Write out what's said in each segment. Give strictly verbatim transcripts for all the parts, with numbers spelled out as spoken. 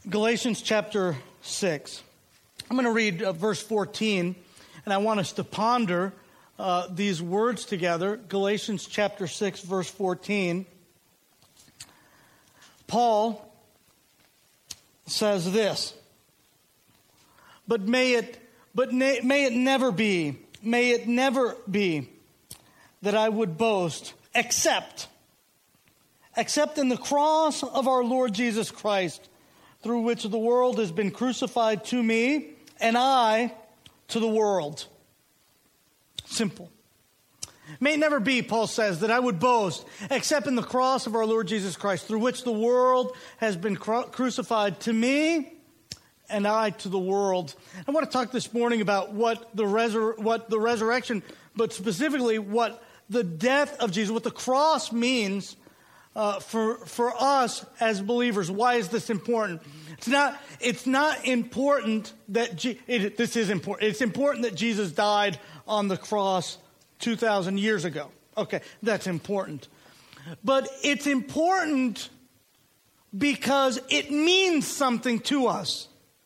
Galatians chapter six. I'm going to read uh, verse fourteen, and I want us to ponder uh, these words together. Galatians chapter six, verse fourteen. Paul says this, but may it, but na- may it never be, may it never be that I would boast, except, except in the cross of our Lord Jesus Christ, through which the world has been crucified to me, and I to the world. Simple. May it never be, Paul says, that I would boast, except in the cross of our Lord Jesus Christ, through which the world has been cru- crucified to me, and I to the world. I want to talk this morning about what the resur- what the resurrection, but specifically what the death of Jesus, what the cross means Uh, for for us as believers. Why is this important? It's not it's not important that Je- it, this is important. It's important that Jesus died on the cross two thousand years ago. Okay, that's important. But it's important because it means something to us.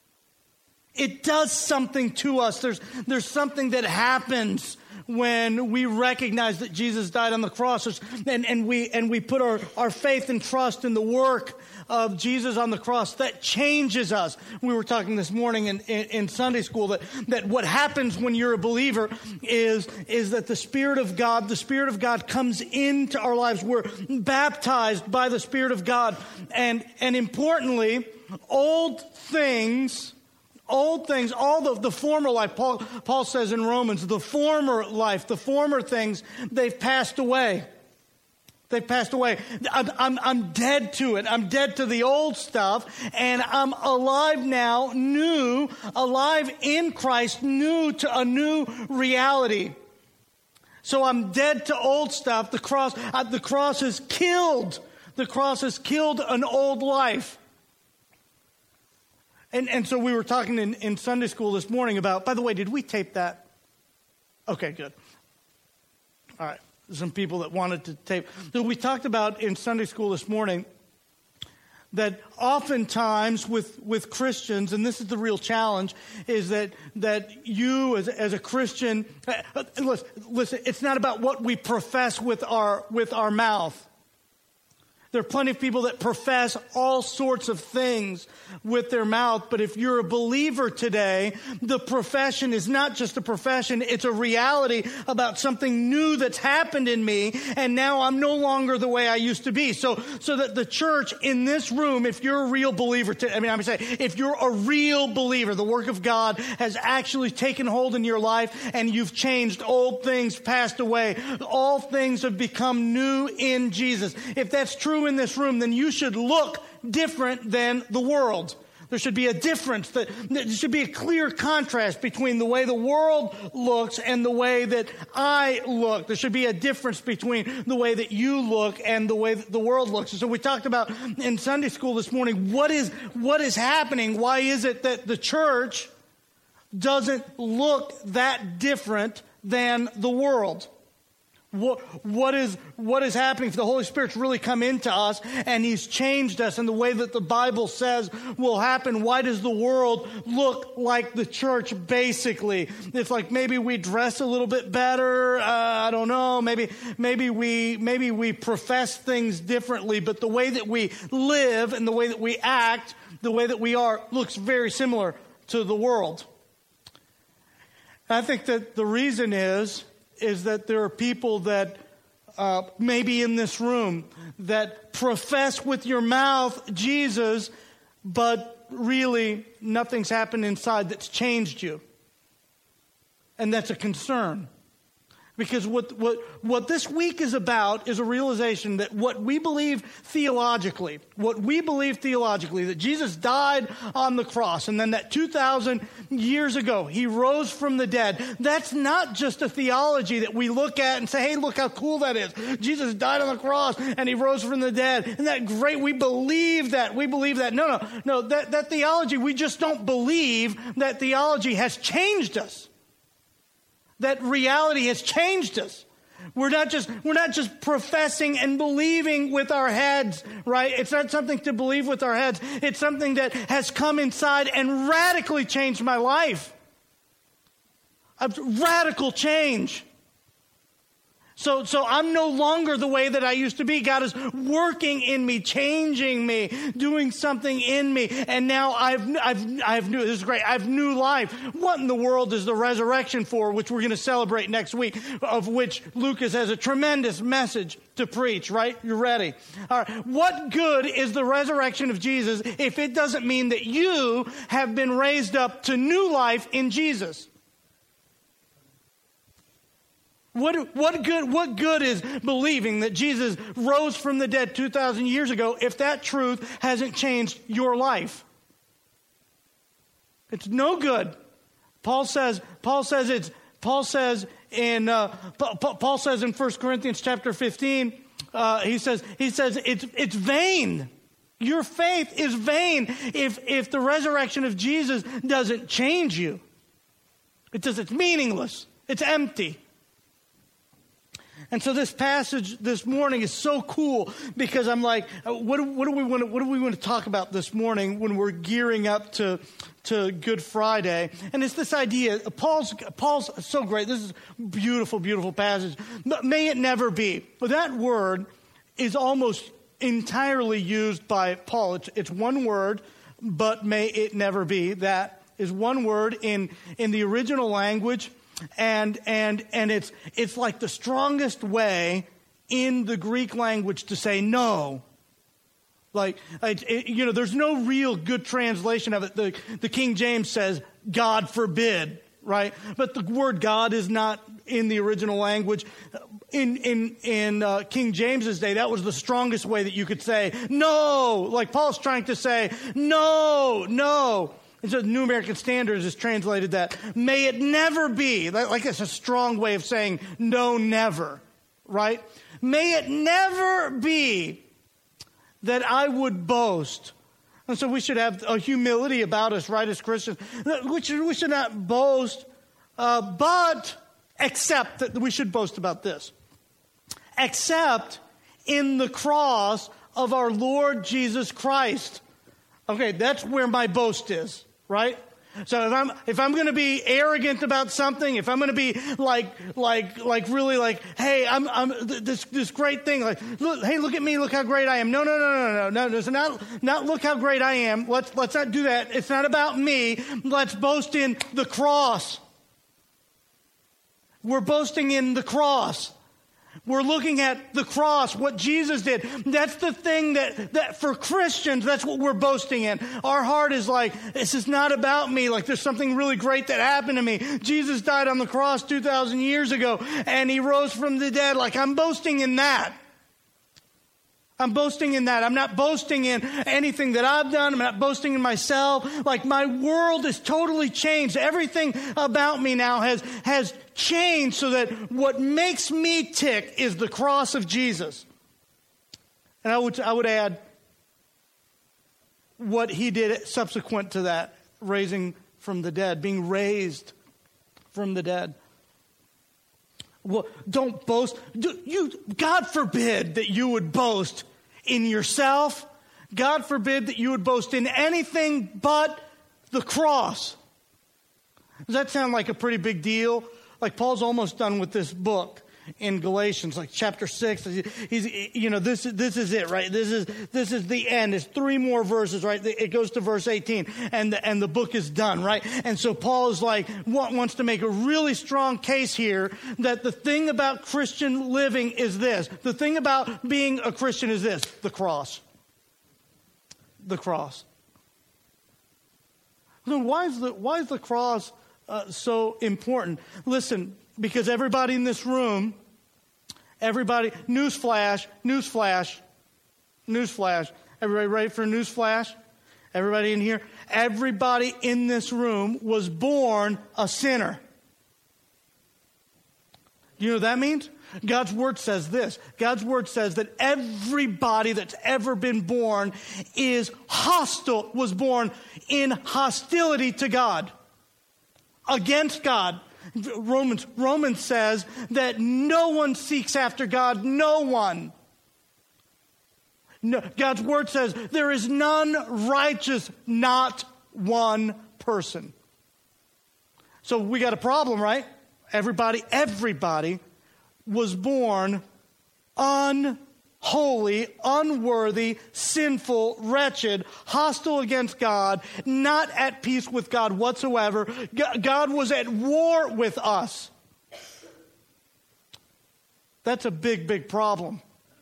It does something to us. There's there's something that happens when we recognize that Jesus died on the cross, and, and we and we put our, our faith and trust in the work of Jesus on the cross, that changes us. We were talking this morning in, in, in Sunday school that, that what happens when you're a believer is, is that the Spirit of God, the Spirit of God comes into our lives. We're baptized by the Spirit of God. And, and importantly, old things... Old things, all the, the former life, Paul, Paul says in Romans, the former life, the former things, they've passed away. They've passed away. I'm, I'm, I'm dead to it. I'm dead to the old stuff, and I'm alive now, new, alive in Christ, new to a new reality. So I'm dead to old stuff. The cross, uh, the cross has killed. The cross has killed an old life. And and so we were talking in, in Sunday school this morning about, by the way, did we tape that? Okay, good. All right. Some people that wanted to tape. So we talked about in Sunday school this morning that oftentimes with, with Christians, and this is the real challenge, is that that you as, as a Christian, uh, listen, listen, it's not about what we profess with our with our mouth. There are plenty of people that profess all sorts of things with their mouth, but if you're a believer today, the profession is not just a profession, it's a reality about something new that's happened in me, and now I'm no longer the way I used to be. So so that the church in this room, if you're a real believer, to, I mean, I'm going to say, if you're a real believer, the work of God has actually taken hold in your life, and you've changed. Old things passed away. All things have become new in Jesus. If that's true in this room, then you should look different than the world. There should be a difference. That there should be a clear contrast between the way the world looks and the way that I look. There should be a difference between the way that you look and the way that the world looks. And so we talked about in Sunday school this morning, what is what is happening? Why is it that the church doesn't look that different than the world? What, what is what is happening? If the Holy Spirit's really come into us and He's changed us in the way that the Bible says will happen, why does the world look like the church basically? It's like maybe we dress a little bit better. Uh, I don't know. Maybe maybe we maybe we profess things differently, but the way that we live and the way that we act, the way that we are, looks very similar to the world. I think that the reason is is that there are people that uh, maybe in this room that profess with your mouth Jesus, but really nothing's happened inside that's changed you. And that's a concern. Because what, what, what this week is about is a realization that what we believe theologically, what we believe theologically, that Jesus died on the cross, and then that two thousand years ago, He rose from the dead, that's not just a theology that we look at and say, hey, look how cool that is. Jesus died on the cross, and He rose from the dead. Isn't that great? We believe that. We believe that. No, no, no, that, that theology, we just don't believe that theology has changed us. That reality has changed us. We're not just, we're not just professing and believing with our heads, right? It's not something to believe with our heads. It's something that has come inside and radically changed my life. A radical change. So, so I'm no longer the way that I used to be. God is working in me, changing me, doing something in me. And now I've, I've, I've new, this is great. I've new life. What in the world is the resurrection for, which we're going to celebrate next week, of which Lucas has a tremendous message to preach, right? You ready? All right. What good is the resurrection of Jesus if it doesn't mean that you have been raised up to new life in Jesus? What, what good, what good is believing that Jesus rose from the dead two thousand years ago if that truth hasn't changed your life? It's no good. Paul says, Paul says it's, Paul says in, uh, Paul says in First Corinthians chapter fifteen, uh, he says, he says it's, it's vain. Your faith is vain if, if the resurrection of Jesus doesn't change you. It does, it's meaningless. It's empty. And so this passage this morning is so cool because I'm like, what, what do we want to, what do we want to talk about this morning when we're gearing up to, to Good Friday? And it's this idea. Paul's, Paul's so great. This is a beautiful, beautiful passage. May it never be. But that word is almost entirely used by Paul. It's, it's one word, but may it never be. That is one word in, in the original language. And and and it's it's like the strongest way in the Greek language to say no. Like, it, it, you know, there's no real good translation of it. The, the King James says, God forbid, right? But the word God is not in the original language. In in in uh, King James's day, that was the strongest way that you could say no. Like Paul's trying to say no, no. And so the New American Standard has translated that. May it never be. Like it's a strong way of saying no, never. Right? May it never be that I would boast. And so we should have a humility about us, right, as Christians. We should, we should not boast, uh, but accept that we should boast about this. Except in the cross of our Lord Jesus Christ. Okay, that's where my boast is. Right? So if I'm if I'm going to be arrogant about something, if I'm going to be like like like really like, hey, I'm I'm this this great thing, like, look, hey, look at me, look how great I am. No, no, no, no, no, no. It's not not look how great I am. Let's let's not do that. It's not about me. Let's boast in the cross. We're boasting in the cross. We're looking at the cross, what Jesus did. That's the thing that, that for Christians, that's what we're boasting in. Our heart is like, this is not about me. Like there's something really great that happened to me. Jesus died on the cross two thousand years ago and he rose from the dead. Like I'm boasting in that. I'm boasting in that. I'm not boasting in anything that I've done. I'm not boasting in myself. Like my world is totally changed. Everything about me now has, has changed so that what makes me tick is the cross of Jesus. And I would, I would add what he did subsequent to that, raising from the dead, being raised from the dead. Well, don't boast. You, God forbid that you would boast in yourself. God forbid that you would boast in anything but the cross. Does that sound like a pretty big deal? Like Paul's almost done with this book in Galatians, like chapter six. He's, you know, this this is it, right? This is this is the end. It's three more verses, right? It goes to verse eighteen, and the, and the book is done, right? And so Paul is like wants to make a really strong case here that the thing about Christian living is this. The thing about being a Christian is this: the cross. The cross. So why is the why is the cross uh, so important? Listen. Because everybody in this room, everybody, newsflash, newsflash, newsflash. Everybody ready for a newsflash? Everybody in here? Everybody in this room was born a sinner. You know what that means? God's word says this. God's word says that everybody that's ever been born is hostile, was born in hostility to God, against God. Romans, Romans says that no one seeks after God. No one. No, God's word says there is none righteous, not one person. So we got a problem, right? Everybody, everybody was born unholy, unworthy, sinful, wretched, hostile against God, not at peace with God whatsoever. God was at war with us. That's a big, big problem.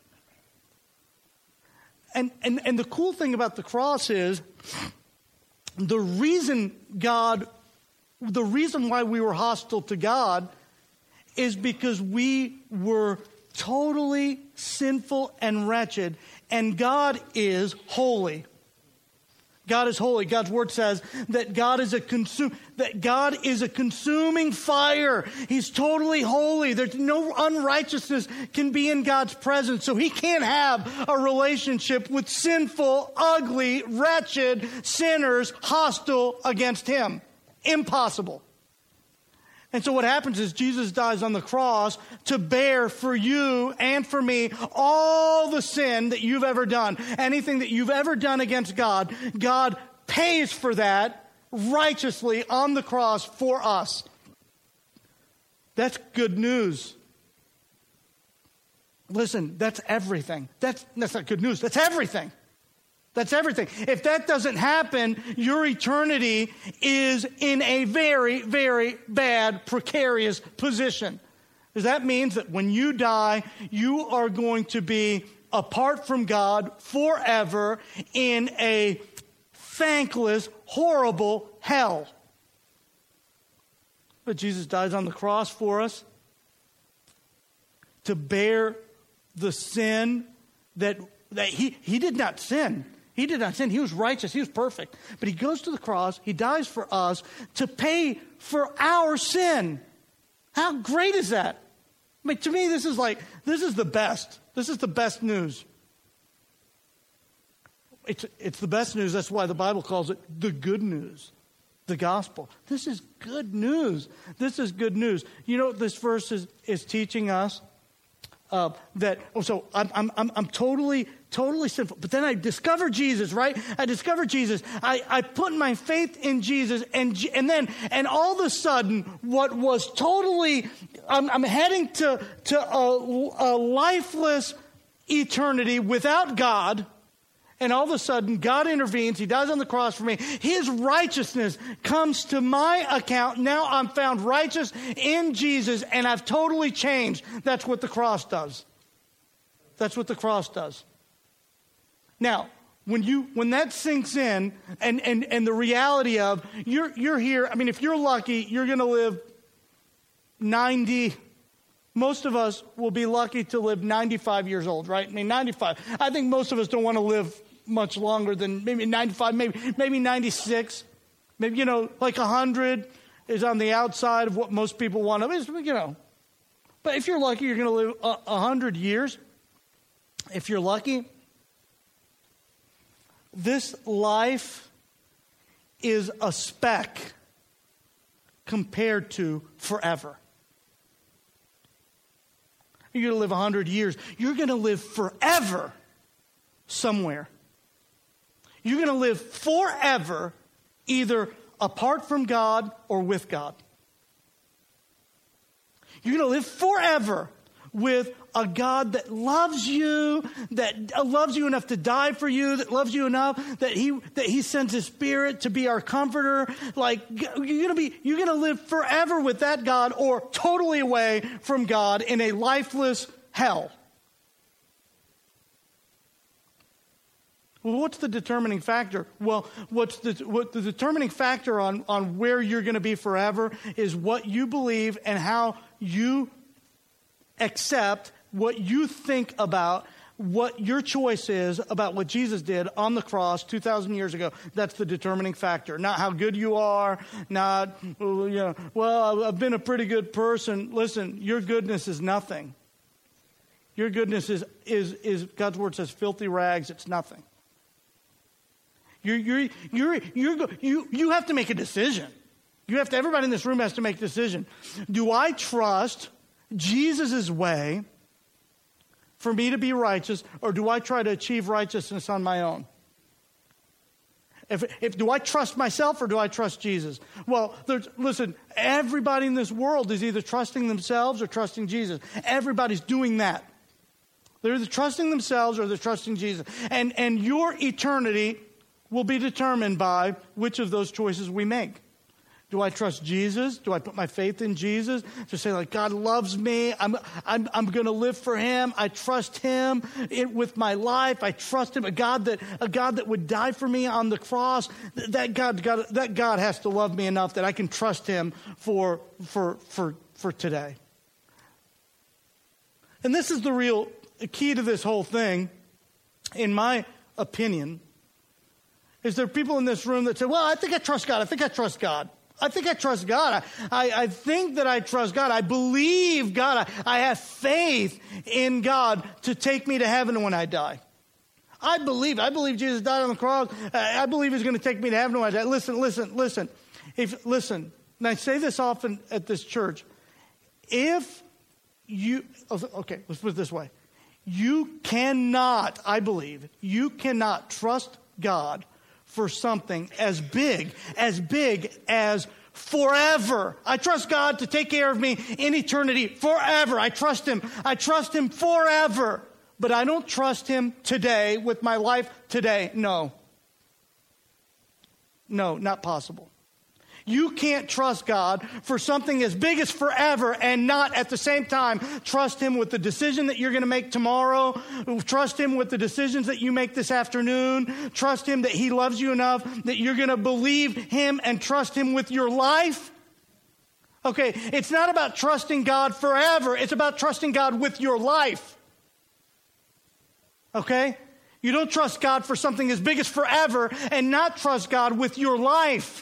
And, and, and the cool thing about the cross is the reason God, the reason why we were hostile to God is because we were totally sinful and wretched, and God is holy. God is holy. God's word says that God is a consume that God is a consuming fire. He's totally holy. There's no unrighteousness can be in God's presence. So he can't have a relationship with sinful, ugly, wretched sinners hostile against him. Impossible. And so what happens is Jesus dies on the cross to bear for you and for me all the sin that you've ever done. Anything that you've ever done against God, God pays for that righteously on the cross for us. That's good news. Listen, that's everything. That's, that's not good news. That's everything. That's everything. If that doesn't happen, your eternity is in a very, very bad, precarious position. Because that means that when you die, you are going to be apart from God forever in a thankless, horrible hell. But Jesus dies on the cross for us to bear the sin that, that he, he did not sin. He did not sin. He was righteous. He was perfect. But he goes to the cross. He dies for us to pay for our sin. How great is that? I mean, to me, this is like, this is the best. This is the best news. It's, it's the best news. That's why the Bible calls it the good news, the gospel. This is good news. This is good news. You know what this verse is, is teaching us? Uh, that, oh, so I'm, I'm, I'm, I'm totally, totally sinful. But then I discover Jesus, right? I discover Jesus. I, I put my faith in Jesus. And, and then, and all of a sudden, what was totally, I'm, I'm heading to, to a, a lifeless eternity without God. And all of a sudden, God intervenes. He dies on the cross for me. His righteousness comes to my account. Now I'm found righteous in Jesus, and I've totally changed. That's what the cross does. That's what the cross does. Now, when you when that sinks in, and and and the reality of you're you're here. I mean, if you're lucky, you're going to live ninety. Most of us will be lucky to live ninety-five years old, right? I mean, ninety-five. I think most of us don't want to live much longer than maybe ninety-five, maybe maybe ninety-six. Maybe, you know, like one hundred is on the outside of what most people want to, you know. But if you're lucky, you're going to live one hundred years. If you're lucky, this life is a speck compared to forever. You're going to live one hundred years. You're going to live forever somewhere. You're going to live forever either apart from God or with God. You're going to live forever with a God that loves you, that loves you enough to die for you, that loves you enough that he that he sends his Spirit to be our comforter. Like, you're going to be you're going to live forever with that God or totally away from God in a lifeless hell. Well, what's the determining factor? Well, what's the what the determining factor on, on where you're going to be forever is what you believe and how you accept, what you think about, what your choice is about what Jesus did on the cross two thousand years ago. That's the determining factor. Not how good you are, not, you know, well, I've been a pretty good person. Listen, your goodness is nothing. Your goodness is, is, is God's word says, filthy rags. It's nothing. You're, you're, you're, you're, you, you have to make a decision. You have to, everybody in this room has to make a decision. Do I trust Jesus' way for me to be righteous, or do I try to achieve righteousness on my own? If, if do I trust myself or do I trust Jesus? Well, there's, listen, everybody in this world is either trusting themselves or trusting Jesus. Everybody's doing that. They're either trusting themselves or they're trusting Jesus. And, and your eternity will be determined by which of those choices we make. Do I trust Jesus? Do I put my faith in Jesus? To say, like, God loves me. I'm I'm I'm going to live for Him. I trust Him it, with my life. I trust Him. A God that a God that would die for me on the cross. That God, God that God has to love me enough that I can trust Him for for for for today. And this is the real key to this whole thing, in my opinion. Is there people in this room that say, "Well, I think I trust God. I think I trust God." I think I trust God. I, I, I think that I trust God. I believe God. I, I have faith in God to take me to heaven when I die. I believe. I believe Jesus died on the cross. I, I believe He's going to take me to heaven when I die. Listen, listen, listen. If listen, and I say this often at this church. If you, okay, let's put it this way. You cannot, I believe, you cannot trust God for something as big, as big as forever. I trust God to take care of me in eternity forever. I trust Him. I trust Him forever. But I don't trust Him today with my life today. No. No, not possible. You can't trust God for something as big as forever and not at the same time trust Him with the decision that you're going to make tomorrow. Trust Him with the decisions that you make this afternoon. Trust Him that He loves you enough that you're going to believe Him and trust Him with your life. Okay, it's not about trusting God forever. It's about trusting God with your life. Okay? You don't trust God for something as big as forever and not trust God with your life.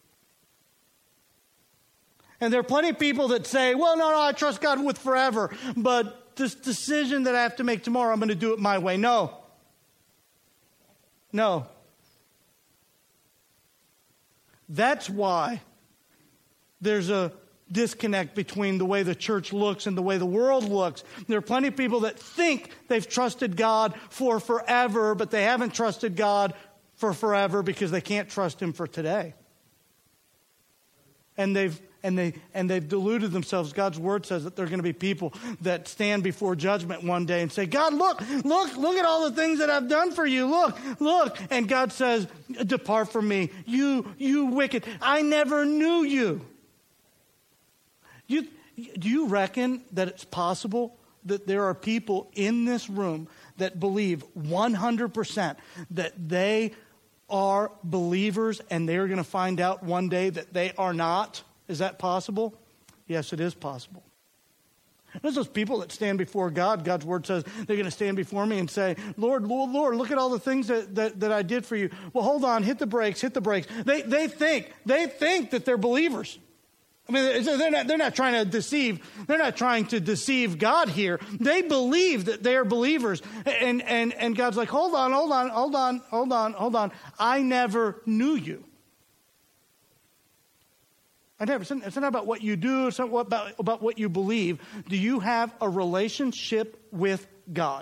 And there are plenty of people that say, well, no, no, I trust God with forever. But this decision that I have to make tomorrow, I'm going to do it my way. No. No. That's why there's a disconnect between the way the church looks and the way the world looks. There are plenty of people that think they've trusted God for forever, but they haven't trusted God for forever because they can't trust Him for today. And they've And they and they've deluded themselves. God's word says that there are going to be people that stand before judgment one day and say, God, look, look, look at all the things that I've done for you. Look, look. And God says, depart from me, you, you wicked. I never knew you. You, do you reckon that it's possible that there are people in this room that believe one hundred percent that they are believers and they're going to find out one day that they are not? Is that possible? Yes, it is possible. There's those people that stand before God. God's word says they're going to stand before me and say, Lord, Lord, Lord, look at all the things that, that, that I did for you. Well, hold on, hit the brakes, hit the brakes. They they think, they think that they're believers. I mean, they're not, they're not trying to deceive, they're not trying to deceive God here. They believe that they are believers. And, and, and God's like, hold on, hold on, hold on, hold on, hold on. I never knew you. I never, it's not about what you do. It's not about, about what you believe. Do you have a relationship with God?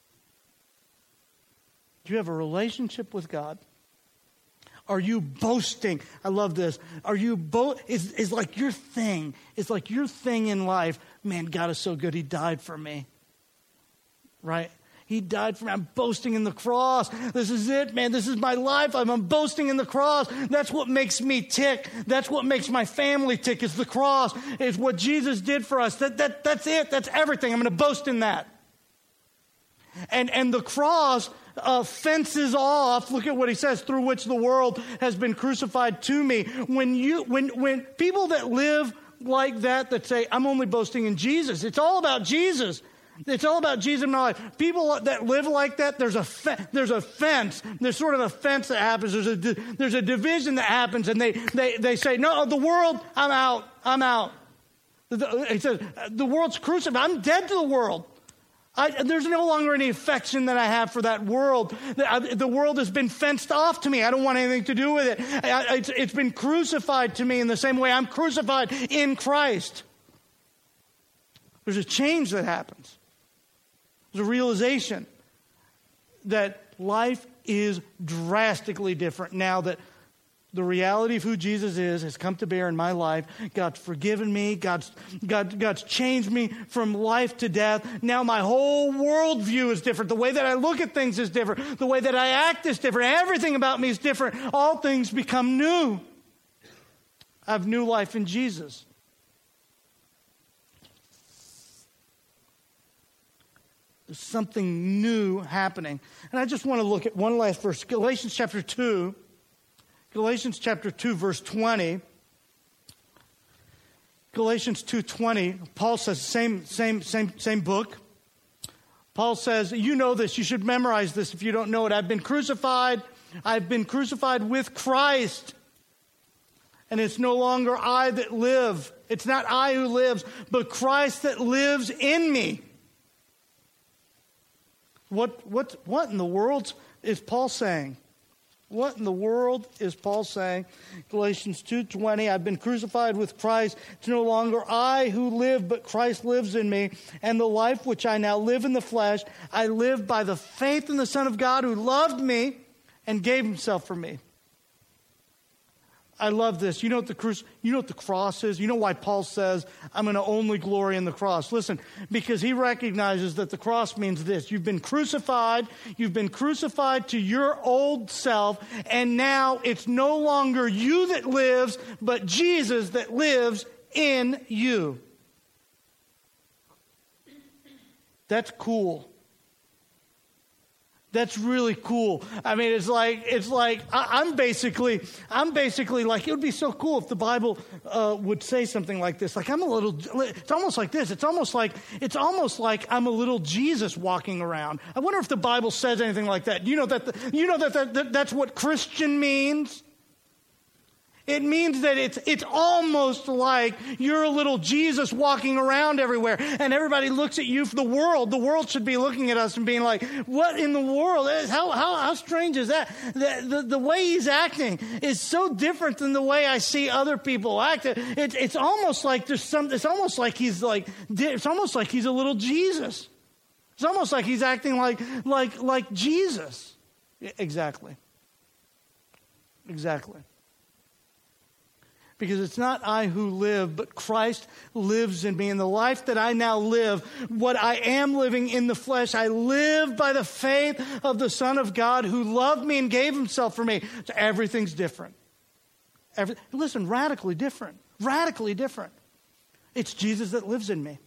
Do you have a relationship with God? Are you boasting? I love this. Are you bo- is is like your thing? It's like your thing in life. Man, God is so good. He died for me. Right? He died for me. I'm boasting in the cross. This is it, man. This is my life. I'm, I'm boasting in the cross. That's what makes me tick. That's what makes my family tick is the cross. It's what Jesus did for us. That, that, that's it. That's everything. I'm going to boast in that. And, and the cross uh, fences off, look at what he says, through which the world has been crucified to me. When you, when, when people that live like that, that say, I'm only boasting in Jesus. It's all about Jesus. It's all about Jesus in my life. People that live like that, there's a fe- there's a fence. There's sort of a fence that happens. There's a di- there's a division that happens, and they they they say, no, the world, I'm out, I'm out. The, he says, the world's crucified. I'm dead to the world. I, there's no longer any affection that I have for that world. The, the world has been fenced off to me. I don't want anything to do with it. I, it's, it's been crucified to me in the same way I'm crucified in Christ. There's a change that happens. There's a realization that life is drastically different now that the reality of who Jesus is has come to bear in my life. God's forgiven me. God's, God, God's changed me from life to death. Now my whole worldview is different. The way that I look at things is different. The way that I act is different. Everything about me is different. All things become new. I have new life in Jesus. There's something new happening. And I just want to look at one last verse. Galatians chapter two. Galatians chapter two, verse twenty. Galatians two twenty. Paul says, same, same, same, same book. Paul says, you know this. You should memorize this if you don't know it. I've been crucified. I've been crucified with Christ. And it's no longer I that live. It's not I who lives, but Christ that lives in me. What, what, what in the world is Paul saying? What in the world is Paul saying? Galatians two twenty, I've been crucified with Christ. It's no longer I who live, but Christ lives in me. And the life which I now live in the flesh, I live by the faith in the Son of God who loved me and gave himself for me. I love this. You know what the cru- you know what the cross is? You know why Paul says, I'm going to only glory in the cross? Listen, because he recognizes that the cross means this. You've been crucified. You've been crucified to your old self. And now it's no longer you that lives, but Jesus that lives in you. That's cool. That's really cool. I mean, it's like, it's like, I, I'm basically, I'm basically like, it would be so cool if the Bible uh, would say something like this. Like, I'm a little, it's almost like this. It's almost like, it's almost like I'm a little Jesus walking around. I wonder if the Bible says anything like that. You know that, the, you know that, that, that that's what Christian means? It means that it's it's almost like you're a little Jesus walking around everywhere, and everybody looks at you for the world. The world should be looking at us and being like, what in the world? How how, how strange is that? The, the, the way he's acting is so different than the way I see other people act. It, it's almost like there's some, it's almost like he's like, it's almost like he's a little Jesus. It's almost like he's acting like, like, like Jesus. Exactly. Exactly. Because it's not I who live, but Christ lives in me. And the life that I now live, what I am living in the flesh, I live by the faith of the Son of God who loved me and gave himself for me. So everything's different. Every, listen, radically different. Radically different. It's Jesus that lives in me.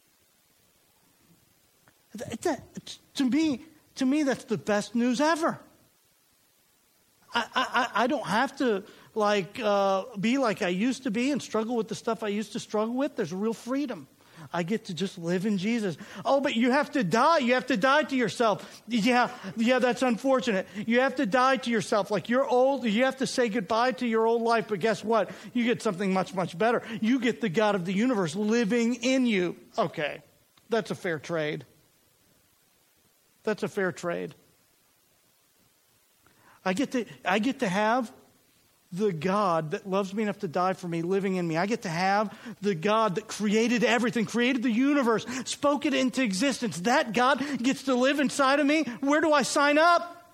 It, it, to me, to me, that's the best news ever. I, I, I don't have to like uh, be like I used to be and struggle with the stuff I used to struggle with. There's real freedom. I get to just live in Jesus. Oh, but you have to die. You have to die to yourself. Yeah, yeah, that's unfortunate. You have to die to yourself. Like you're old, you have to say goodbye to your old life. But guess what? You get something much, much better. You get the God of the universe living in you. Okay, that's a fair trade. That's a fair trade. I get to, I get to have the God that loves me enough to die for me living in me. I get to have the God that created everything, created the universe, spoke it into existence. That God gets to live inside of me. Where do I sign up?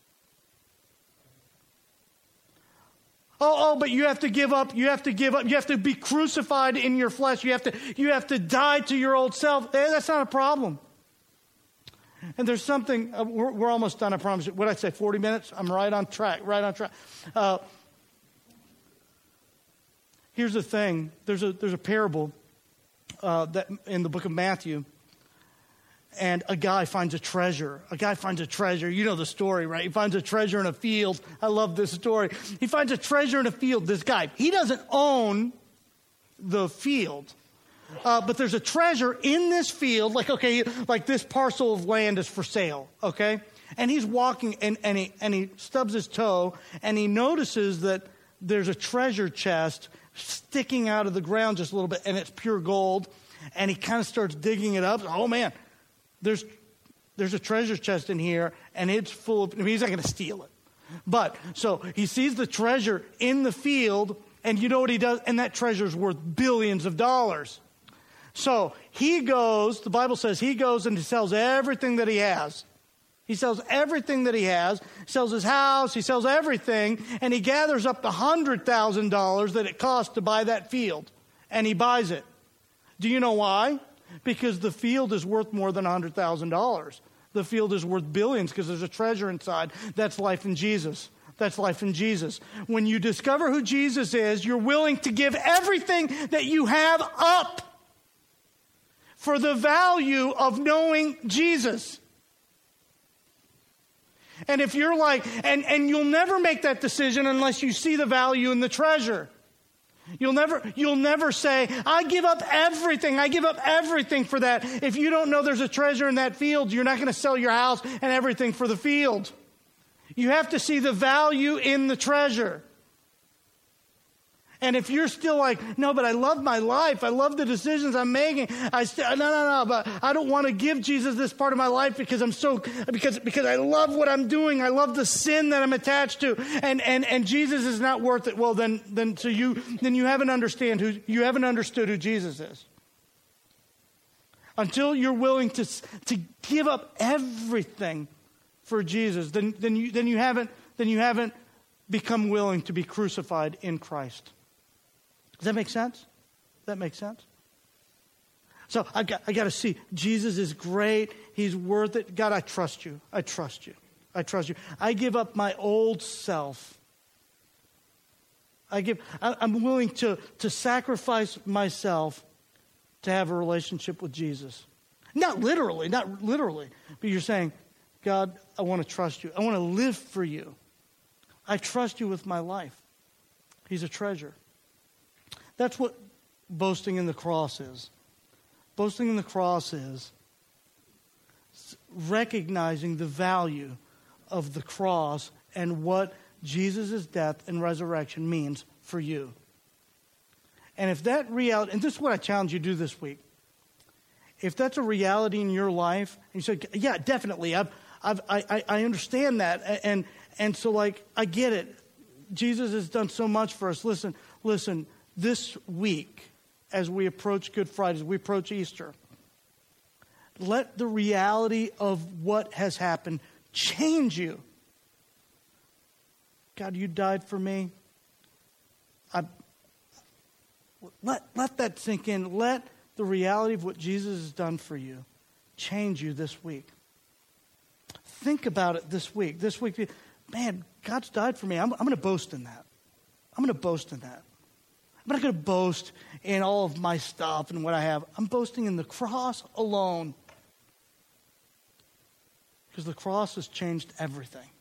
Oh, oh, but you have to give up. You have to give up. You have to be crucified in your flesh. You have to, you have to die to your old self. That's not a problem. And there's something, uh, we're, we're almost done, I promise you. What did I say, forty minutes? I'm right on track, right on track. Uh, here's the thing. There's a, there's a parable uh, that in the book of Matthew. And a guy finds a treasure. A guy finds a treasure. You know the story, right? He finds a treasure in a field. I love this story. He finds a treasure in a field. This guy, he doesn't own the field. Uh, but there's a treasure in this field, like, okay, like this parcel of land is for sale, okay? And he's walking, and, and, he, and he stubs his toe, and he notices that there's a treasure chest sticking out of the ground just a little bit, and it's pure gold. And he kind of starts digging it up. Oh, man, there's there's a treasure chest in here, and it's full of, I mean, he's not going to steal it. But, so he sees the treasure in the field, and you know what he does? And that treasure's worth billions of dollars. So he goes, the Bible says he goes and he sells everything that he has. He sells everything that he has, sells his house, he sells everything, and he gathers up the one hundred thousand dollars that it costs to buy that field, and he buys it. Do you know why? Because the field is worth more than one hundred thousand dollars. The field is worth billions because there's a treasure inside. That's life in Jesus. That's life in Jesus. When you discover who Jesus is, you're willing to give everything that you have up for the value of knowing Jesus. And if you're like, and, and you'll never make that decision unless you see the value in the treasure. You'll never, you'll never say, I give up everything. I give up everything for that. If you don't know there's a treasure in that field, you're not going to sell your house and everything for the field. You have to see the value in the treasure. And if you're still like, no, but I love my life. I love the decisions I'm making. I st- no, no, no, but I don't want to give Jesus this part of my life because I'm so, because, because I love what I'm doing. I love the sin that I'm attached to. And, and, and Jesus is not worth it. Well, then, then, so you, then you haven't understand who, you haven't understood who Jesus is. Until you're willing to, to give up everything for Jesus, then, then you, then you haven't, then you haven't become willing to be crucified in Christ. Does that make sense? That makes sense? So I got, I got to see, Jesus is great. He's worth it. God, I trust you. I trust you. I trust you. I give up my old self. I give, I, I'm willing to, to sacrifice myself to have a relationship with Jesus. Not literally, not literally, but you're saying, God, I want to trust you. I want to live for you. I trust you with my life. He's a treasure. That's what boasting in the cross is. Boasting in the cross is recognizing the value of the cross and what Jesus' death and resurrection means for you. And if that reality, and this is what I challenge you to do this week. If that's a reality in your life, and you say, yeah, definitely, I've, I've, I, I understand that. And, and so like, I get it. Jesus has done so much for us. Listen, listen. This week, as we approach Good Friday, as we approach Easter, let the reality of what has happened change you. God, you died for me. I, let, let that sink in. Let the reality of what Jesus has done for you change you this week. Think about it this week. This week, man, God's died for me. I'm, I'm going to boast in that. I'm going to boast in that. I'm not going to boast in all of my stuff and what I have. I'm boasting in the cross alone. Because the cross has changed everything.